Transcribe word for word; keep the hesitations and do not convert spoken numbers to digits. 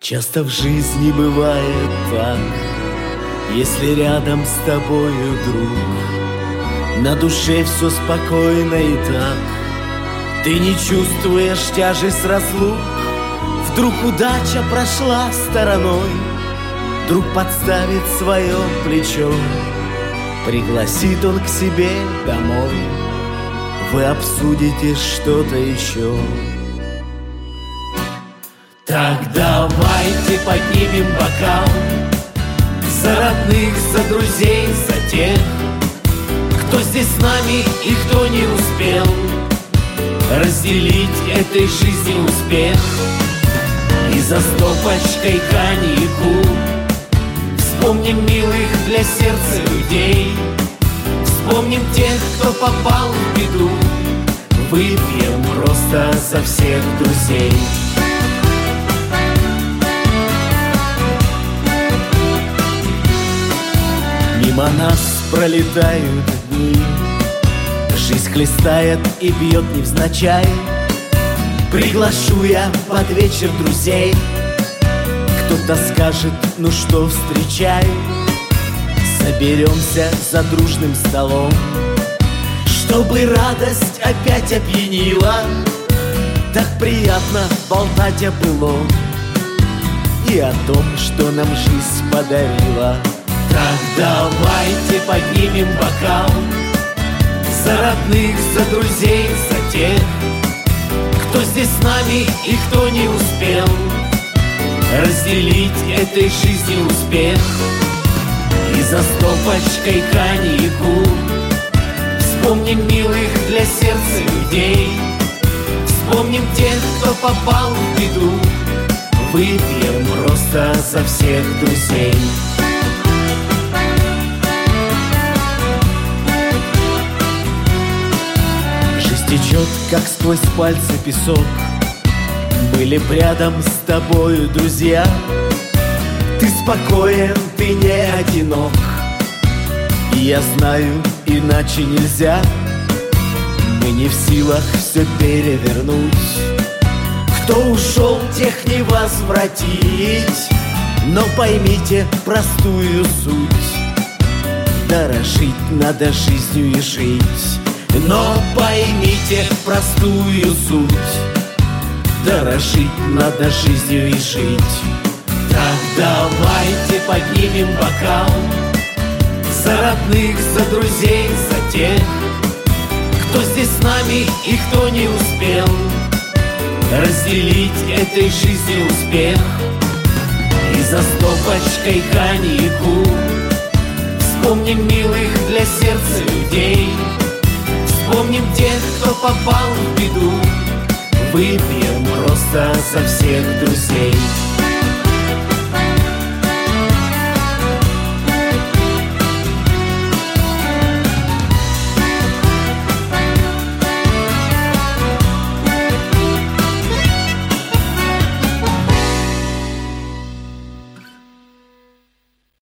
Часто в жизни бывает так, если рядом с тобою друг, на душе все спокойно и так. Ты не чувствуешь тяжесть разлук. Вдруг удача прошла стороной, друг подставит свое плечо, пригласит он к себе домой. Вы обсудите что-то еще. Так давайте поднимем бокал за родных, за друзей, за тех, кто здесь с нами и кто не успел разделить этой жизни успех. И за стопочкой коньяку вспомним милых для сердца людей, вспомним тех, кто попал в беду, выпьем просто за всех друзей. Мимо нас пролетают дни, жизнь хлестает и бьет невзначай. Приглашу я под вечер друзей, кто-то скажет, ну что, встречай. Соберемся за дружным столом, чтобы радость опять опьянила. Так приятно болтать о былом и о том, что нам жизнь подарила. Так давайте поднимем бокал за родных, за друзей, за тех, кто здесь с нами и кто не успел разделить этой жизни успех. И за стопочкой коньяку вспомним милых для сердца людей, вспомним тех, кто попал в беду, выпьем просто за всех друзей. Течет, как сквозь пальцы песок. Были б рядом с тобою друзья. Ты спокоен, ты не одинок. И я знаю, иначе нельзя. Мы не в силах все перевернуть. Кто ушел, тех не возвратить. Но поймите простую суть: дорожить надо жизнью и жить. Но поймите простую суть: дорожить надо жизнью и жить. Так давайте поднимем бокал за родных, за друзей, за тех, кто здесь с нами и кто не успел разделить этой жизни успех. И за стопочкой коньяку вспомним милых для сердца людей, вспомним тех, кто попал в беду, выпьем просто за всех друзей.